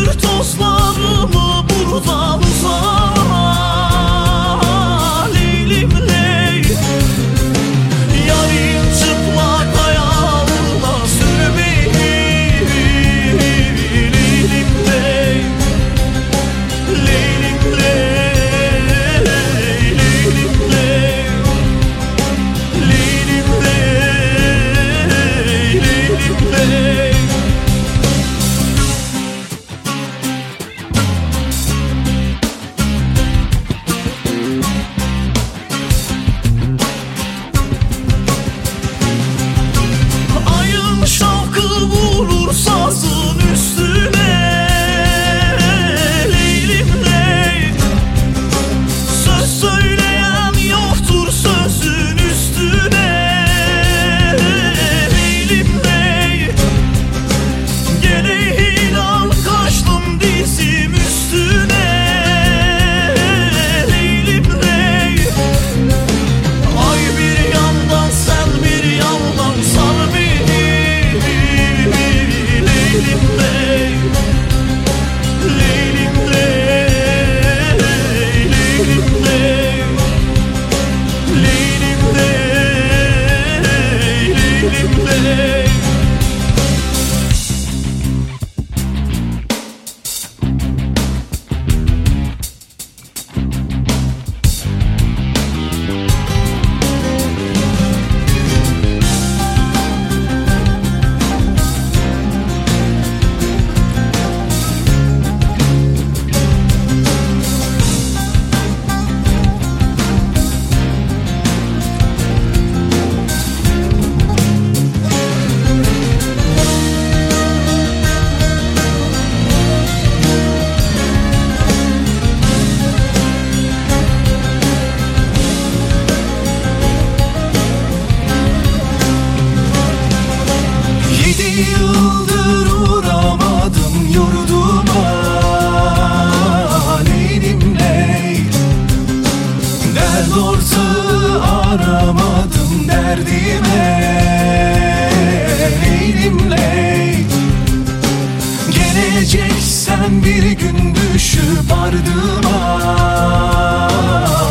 Götür tozlarımı buradan uzağa, Leylim ley. Yarim çıplak ayağına sür beni, Leylim ley. Leylim ley, Leylim ley. Leylim ley, Leylim ley. Ayın şavkı vurur sazın üstüne, Leylim ley. Söz söyleyen yoktur sözün üstüne, Leylim ley. Gene hilal kaçtım dizim üstüne, Leylim ley. Ay bir yandan sen bir yandan sar beni, Leylim ley. Leylim ley, Leylim ley. Leylim ley, Leylim ley. Yıldır uğramadım yurduma, Leylim ley. Dert ortağı aramadım derdime, Leylim ley. Geleceksen bir gün düşüp ardıma,